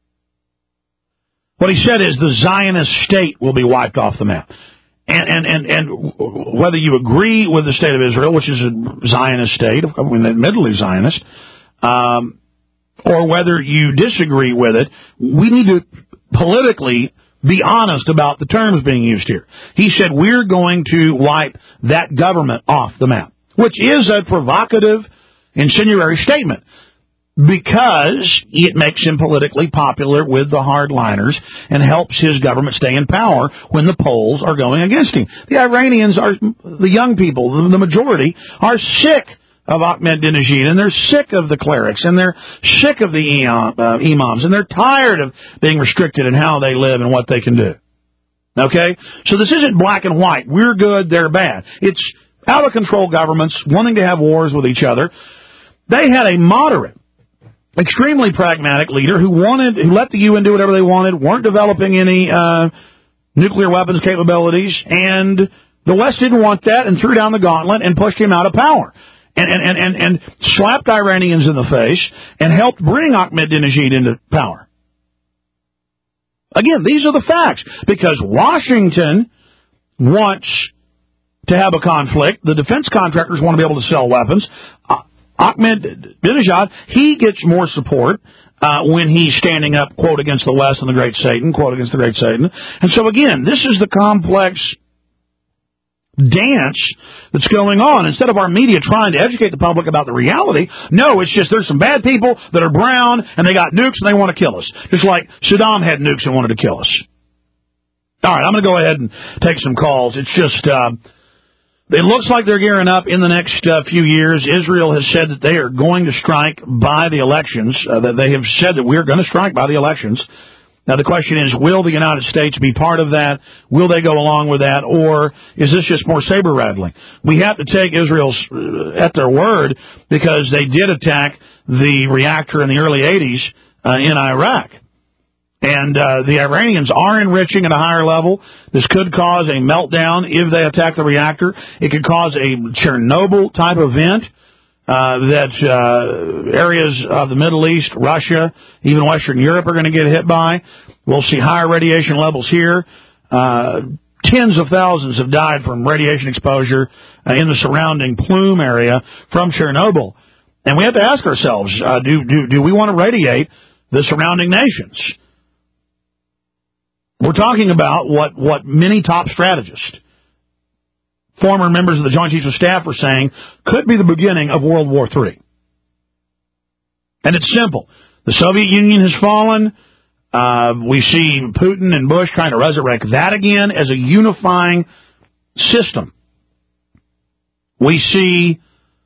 What he said is the Zionist state will be wiped off the map. And whether you agree with the state of Israel, which is a Zionist state, admittedly Zionist, or whether you disagree with it, we need to politically be honest about the terms being used here. He said, we're going to wipe that government off the map, which is a provocative, insinuatory statement, because it makes him politically popular with the hardliners and helps his government stay in power when the polls are going against him. The Iranians are, the young people, the majority, are sick of Ahmadinejad, and they're sick of the clerics, and they're sick of the imams, and they're tired of being restricted in how they live and what they can do. Okay? So this isn't black and white. We're good, they're bad. It's out-of-control governments wanting to have wars with each other. They had a moderate, extremely pragmatic leader who let the UN do whatever they wanted, weren't developing any nuclear weapons capabilities, and the West didn't want that and threw down the gauntlet and pushed him out of power. And slapped Iranians in the face and helped bring Ahmadinejad into power. Again, these are the facts. Because Washington wants to have a conflict. The defense contractors want to be able to sell weapons. Ahmadinejad, he gets more support when he's standing up, quote, against the West and the great Satan, quote, against the great Satan. And so, again, this is the complex dance that's going on. Instead of our media trying to educate the public about the reality, no, it's just there's some bad people that are brown and they got nukes and they want to kill us. Just like Saddam had nukes and wanted to kill us. All right, I'm going to go ahead and take some calls. It's just, it looks like they're gearing up in the next few years. Israel has said that they are going to strike by the elections, that they have said that we're going to strike by the elections. Now, the question is, will the United States be part of that? Will they go along with that? Or is this just more saber-rattling? We have to take Israel at their word because they did attack the reactor in the early 80s in Iraq. And the Iranians are enriching at a higher level. This could cause a meltdown if they attack the reactor. It could cause a Chernobyl-type event. That areas of the Middle East, Russia, even Western Europe are going to get hit by. We'll see higher radiation levels here. Tens of thousands have died from radiation exposure in the surrounding plume area from Chernobyl. And we have to ask ourselves, do we want to radiate the surrounding nations? We're talking about what many top strategists, former members of the Joint Chiefs of Staff were saying could be the beginning of World War III. And it's simple. The Soviet Union has fallen. We see Putin and Bush trying to resurrect that again as a unifying system. We see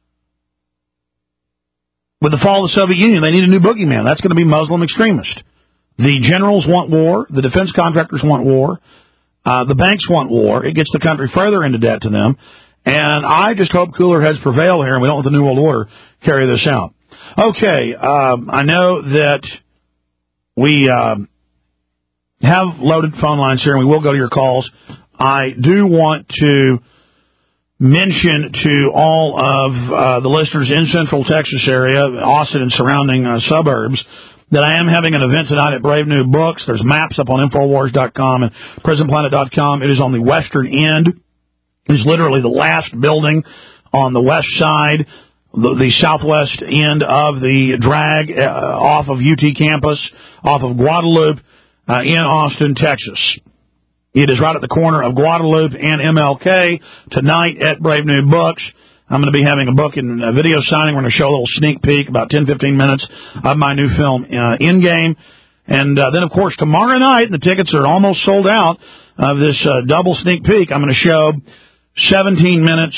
with the fall of the Soviet Union, they need a new boogeyman. That's going to be Muslim extremists. The generals want war. The defense contractors want war. The banks want war. It gets the country further into debt to them. And I just hope cooler heads prevail here and we don't let the New World Order carry this out. Okay, I know that we have loaded phone lines here and we will go to your calls. I do want to mention to all of the listeners in Central Texas area, Austin and surrounding suburbs, that I am having an event tonight at Brave New Books. There's maps up on Infowars.com and PrisonPlanet.com. It is on the western end. It's literally the last building on the west side, the southwest end of the drag off of UT campus, off of Guadalupe in Austin, Texas. It is right at the corner of Guadalupe and MLK tonight at Brave New Books. I'm going to be having a book and a video signing. We're going to show a little sneak peek, about 10-15 minutes, of my new film, In-Game. And then, of course, tomorrow night, the tickets are almost sold out of this double sneak peek. I'm going to show 17 minutes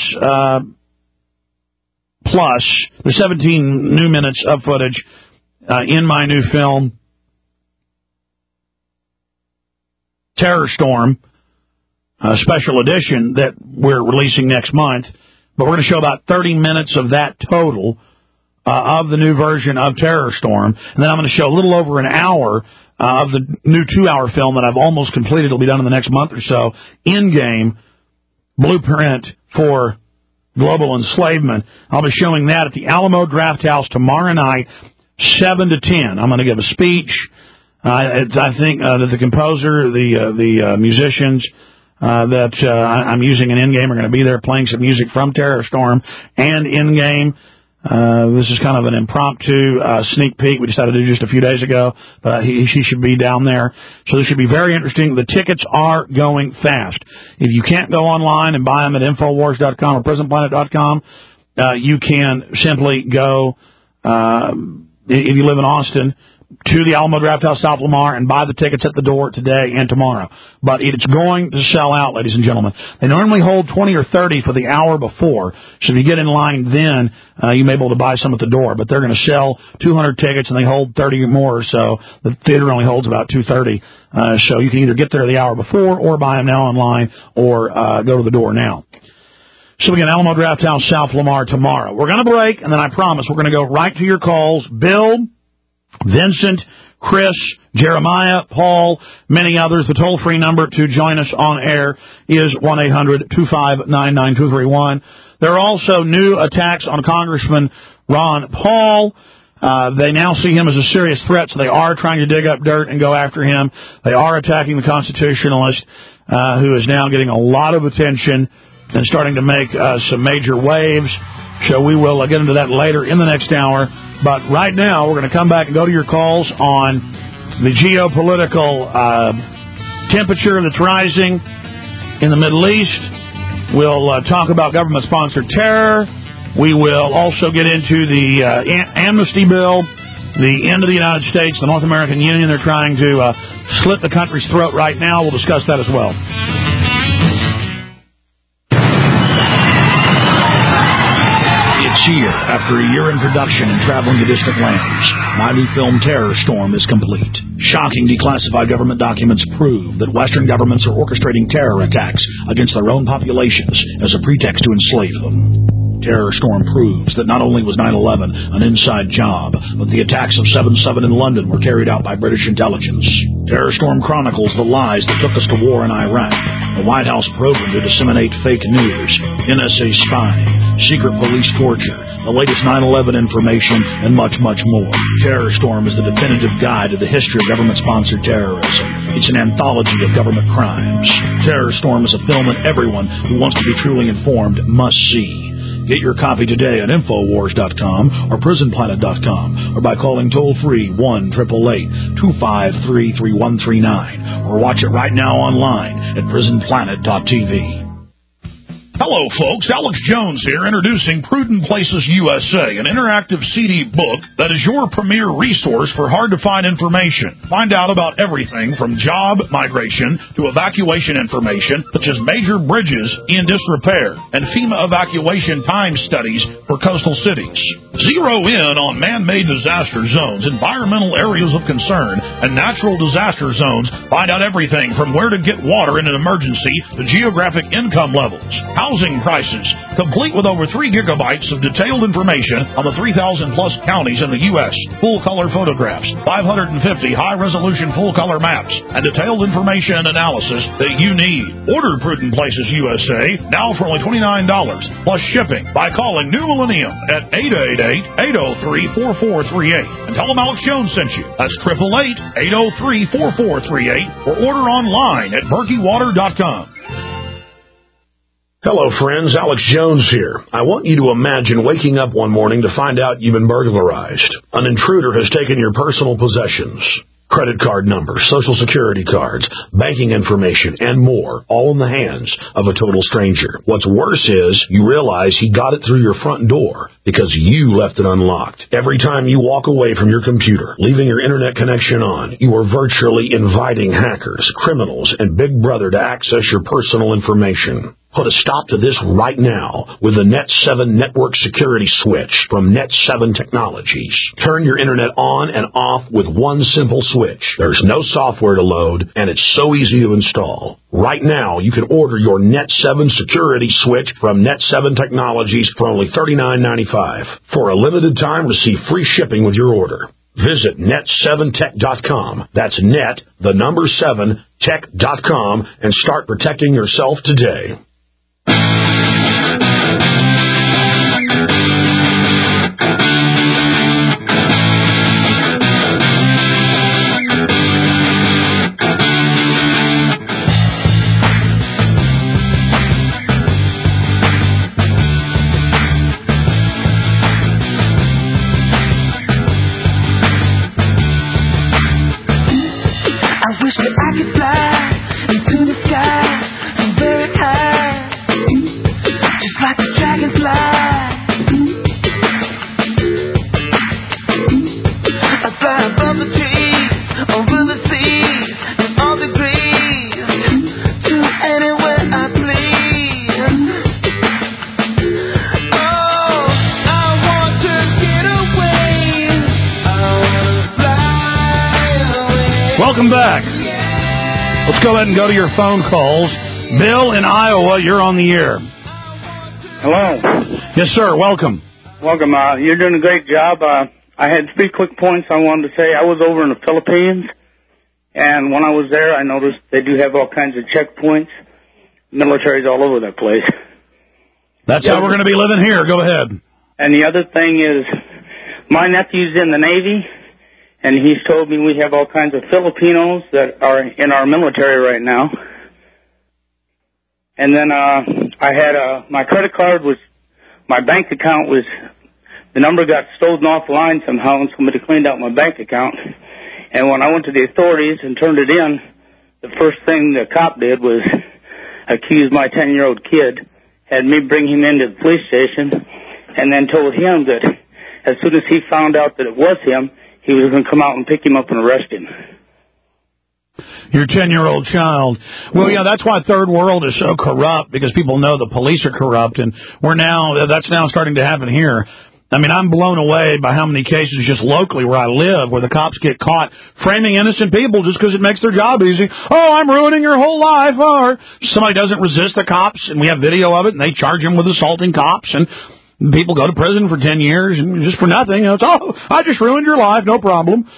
plus, the 17 new minutes of footage in my new film, Terror Storm, special edition that we're releasing next month. But we're going to show about 30 minutes of that total of the new version of Terror Storm. And then I'm going to show a little over an hour of the new 2-hour film that I've almost completed. It'll be done in the next month or so. In-Game, Blueprint for Global Enslavement. I'll be showing that at the Alamo Drafthouse tomorrow night, 7 to 10. I'm going to give a speech. I think that the composer, the musicians, that I'm using an In-Game are going to be there playing some music from Terror Storm and In-Game. This is kind of an impromptu sneak peek we decided to do just a few days ago, but she should be down there. So this should be very interesting. The tickets are going fast. If you can't go online and buy them at Infowars.com or PrisonPlanet.com, you can simply go, if you live in Austin, to the Alamo Drafthouse South Lamar and buy the tickets at the door today and tomorrow. But it's going to sell out, ladies and gentlemen. They normally hold 20 or 30 for the hour before, so if you get in line then, you may be able to buy some at the door. But they're going to sell 200 tickets, and they hold 30 or more, so the theater only holds about 230. So you can either get there the hour before or buy them now online or go to the door now. So again, Alamo Drafthouse South Lamar tomorrow. We're going to break, and then I promise we're going to go right to your calls. Bill, Vincent, Chris, Jeremiah, Paul, many others. The toll-free number to join us on air is 1-800-259-9231. There are also new attacks on Congressman Ron Paul. They now see him as a serious threat, so they are trying to dig up dirt and go after him. They are attacking the constitutionalist, who is now getting a lot of attention and starting to make some major waves. So we will get into that later in the next hour. But right now, we're going to come back and go to your calls on the geopolitical temperature that's rising in the Middle East. We'll talk about government-sponsored terror. We will also get into the amnesty bill, the end of the United States, the North American Union. They're trying to slit the country's throat right now. We'll discuss that as well. Here, after a year in production and traveling to distant lands, my new film Terror Storm is complete. Shocking declassified government documents prove that Western governments are orchestrating terror attacks against their own populations as a pretext to enslave them. Terror Storm proves that not only was 9/11 an inside job, but the attacks of 7/7 in London were carried out by British intelligence. Terror Storm chronicles the lies that took us to war in Iraq, the White House program to disseminate fake news, NSA spying, secret police torture, the latest 9/11 information, and much, much more. Terror Storm is the definitive guide to the history of government-sponsored terrorism. It's an anthology of government crimes. Terror Storm is a film that everyone who wants to be truly informed must see. Get your copy today at Infowars.com or PrisonPlanet.com or by calling toll-free 1-888-253-3139 or watch it right now online at PrisonPlanet.tv. Hello, folks. Alex Jones here, introducing Prudent Places USA, an interactive CD book that is your premier resource for hard-to-find information. Find out about everything from job migration to evacuation information, such as major bridges in disrepair and FEMA evacuation time studies for coastal cities. Zero in on man-made disaster zones, environmental areas of concern, and natural disaster zones. Find out everything from where to get water in an emergency to geographic income levels, housing prices, complete with over 3 gigabytes of detailed information on the 3,000-plus counties in the U.S., full-color photographs, 550 high-resolution full-color maps, and detailed information and analysis that you need. Order Prudent Places USA now for only $29 plus shipping by calling New Millennium at 888-803-4438 and tell them Alex Jones sent you. That's 888-803-4438 or order online at BerkeyWater.com. Hello, friends. Alex Jones here. I want you to imagine waking up one morning to find out you've been burglarized. An intruder has taken your personal possessions. Credit card numbers, social security cards, banking information, and more, all in the hands of a total stranger. What's worse is you realize he got it through your front door because you left it unlocked. Every time you walk away from your computer, leaving your internet connection on, you are virtually inviting hackers, criminals, and Big Brother to access your personal information. Put a stop to this right now with the Net 7 Network Security Switch from Net 7 Technologies. Turn your internet on and off with one simple switch. There's no software to load, and it's so easy to install. Right now, you can order your Net 7 Security Switch from Net 7 Technologies for only $39.95. For a limited time, receive free shipping with your order. Visit net7tech.com. That's net, the number 7, tech.com, and start protecting yourself today. I wish that I could fly into the sky so very high. Welcome back. Let's go ahead and go to your phone calls. Bill in Iowa, you're on the air. Hello. Yes, sir. Welcome. Welcome. You're doing a great job. I had 3 quick points I wanted to say. I was over in the Philippines, and when I was there, I noticed they do have all kinds of checkpoints. Military's all over that place. That's how we're going to be living here. Go ahead. And the other thing is, my nephew's in the Navy, and he's told me we have all kinds of Filipinos that are in our military right now. And then I had my credit card was, my bank account was, the number got stolen off the line somehow, and somebody cleaned out my bank account. And when I went to the authorities and turned it in, the first thing the cop did was accuse my 10-year-old kid, had me bring him into the police station, and then told him that as soon as he found out that it was him, he was going to come out and pick him up and arrest him. Your 10-year-old child. Well, yeah, that's why Third World is so corrupt, because people know the police are corrupt, and that's now starting to happen here. I mean, I'm blown away by how many cases just locally where I live where the cops get caught framing innocent people just because it makes their job easy. Oh, I'm ruining your whole life. Or somebody doesn't resist the cops, and we have video of it, and they charge them with assaulting cops, and people go to prison for 10 years and just for nothing. It's, oh, I just ruined your life, no problem.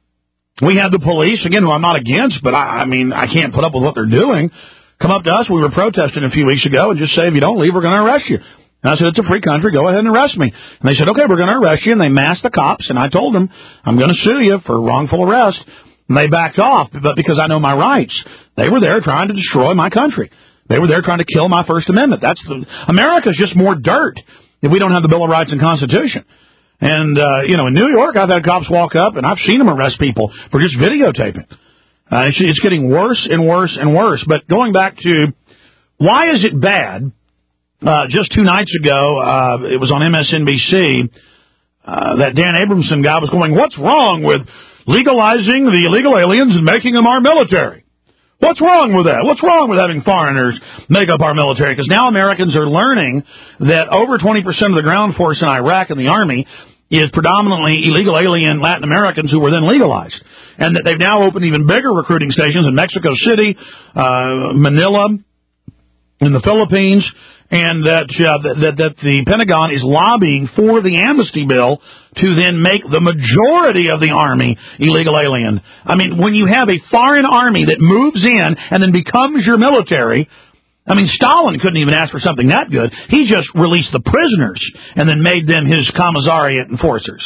We had the police, again, who I'm not against, but I mean, I can't put up with what they're doing. Come up to us, we were protesting a few weeks ago, and just say, if you don't leave, we're going to arrest you. And I said, it's a free country, go ahead and arrest me. And they said, okay, we're going to arrest you, and they masked the cops, and I told them, I'm going to sue you for wrongful arrest. And they backed off, but because I know my rights. They were there trying to destroy my country. They were there trying to kill my First Amendment. America's just more dirt if we don't have the Bill of Rights and Constitution. And, in New York, I've had cops walk up, and I've seen them arrest people for just videotaping. It's getting worse and worse and worse. But going back to, why is it bad? Just 2 nights ago, it was on MSNBC, that Dan Abramson guy was going, what's wrong with legalizing the illegal aliens and making them our military? What's wrong with that? What's wrong with having foreigners make up our military? Because now Americans are learning that over 20% of the ground force in Iraq and the Army is predominantly illegal alien Latin Americans who were then legalized. And that they've now opened even bigger recruiting stations in Mexico City, Manila, in the Philippines, and that the Pentagon is lobbying for the amnesty bill to then make the majority of the Army illegal alien. I mean, when you have a foreign army that moves in and then becomes your military, I mean, Stalin couldn't even ask for something that good. He just released the prisoners and then made them his commissariat enforcers.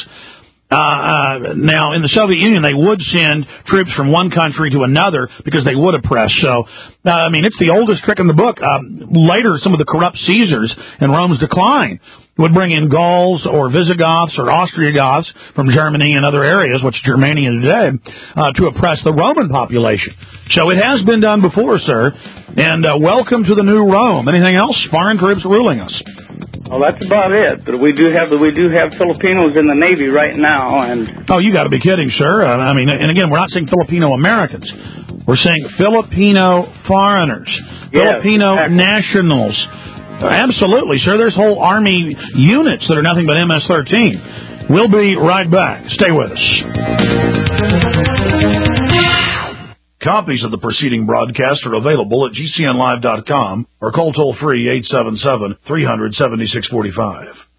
Now, in the Soviet Union, they would send troops from one country to another because they would oppress. So, it's the oldest trick in the book. Later, some of the corrupt Caesars in Rome's decline would bring in Gauls or Visigoths or Ostrogoths from Germany and other areas, which is Germania today, to oppress the Roman population. So it has been done before, sir. And welcome to the new Rome. Anything else? Foreign troops ruling us. Well, that's about it. But we do have Filipinos in the Navy right now, and oh, you got to be kidding, sir! And again, we're not saying Filipino Americans. We're saying Filipino foreigners, yes, Filipino nationals. Absolutely, sir. There's whole Army units that are nothing but MS-13. We'll be right back. Stay with us. Copies of the preceding broadcast are available at GCNlive.com or call toll-free 877-300-7645.